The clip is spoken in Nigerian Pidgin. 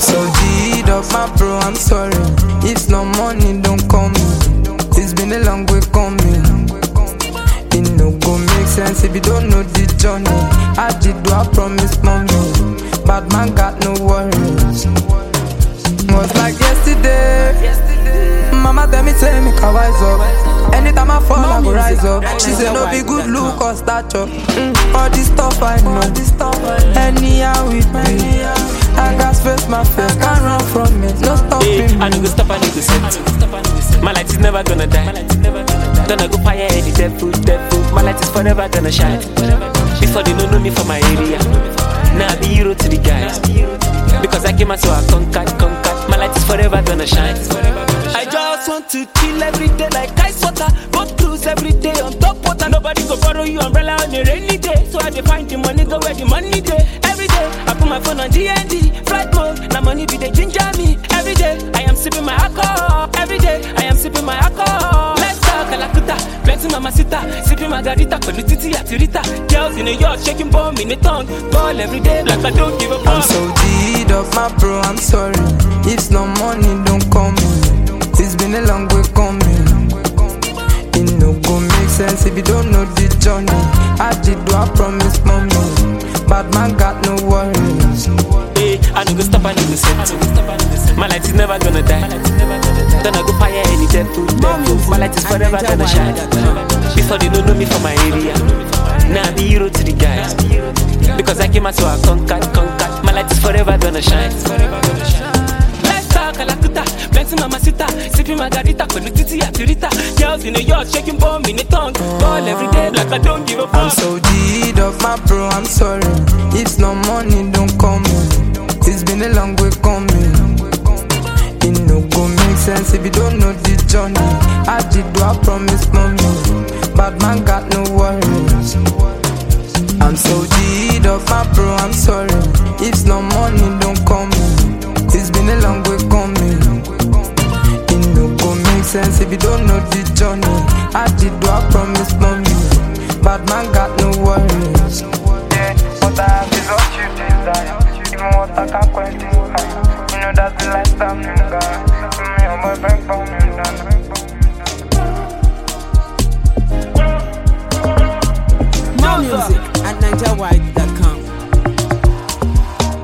so G'd up, my bro, I'm sorry. If no money, don't call me. It's been a long way coming. It no go make sense if you don't know the journey. I did do I promise mommy. Bad man got no worries. Was like yesterday. Mama tell me I wise up. Anytime I fall, I go rise up. She said no be good look or stature. All this stuff I know. Anyhow with me, I got face my face, can't run from it. No stopping me. I need to stop, I need to set. My light is never gonna die. Gonna go fire any devil. My light is forever gonna shine. Before they don't know me from my area. Now I be hero to the guys. Because I came out so I conquered. My light is forever gonna shine. I just want to chill every day like ice water. Go cruise every day on top water. Nobody go borrow you umbrella on a rainy day. So I find the money, go where the money day. Every day I put my phone on DND flight mode. Now money be the ginger me. Every day I am sipping my alcohol. Every day I am sipping my alcohol. Let's talk Kalakuta, plenty mamacita. Sipping margarita, Pelutiti atirita. Girls in the yard shaking bomb in the tongue. Ball every day like I don't give a fuck. I'm so G'd up, my bro, I'm sorry. If no money, don't call me. It's been a long way coming. It no go make sense if you don't know the journey. I did do I promise mommy. Bad man got no worries. Hey, I need to stop, I need to set. My light is never gonna die. Gonna go fire any devil. My light is forever gonna shine. Before they don't know me from my area. Now I be hero to the guys. Because I came out so I conquered. My light is forever gonna shine. Let's talk Kalakuta, plenty mamacita. Sipping margarita, Pelutiti atirita. Girls in the yard shaking bomb in the tongue. Ball every day like I don't give a fuck. I'm so G'd up, my bro, I'm sorry. If no money, don't call me. It's been a long way coming. It no go make sense if you don't know the journey. I did do I promise mommy. Bad man got no worries. I'm so G'd up, my bro, I'm sorry. If no money, don't call me. It's been a long way coming. It no go make sense if you don't know the journey. I did do I promise mommy. Bad man got no worries. Yeah, what I have is what you desire. Even what I can't quench. You know that's the lifestyle, nigga. Me and my bank for me, More music at NigerWide.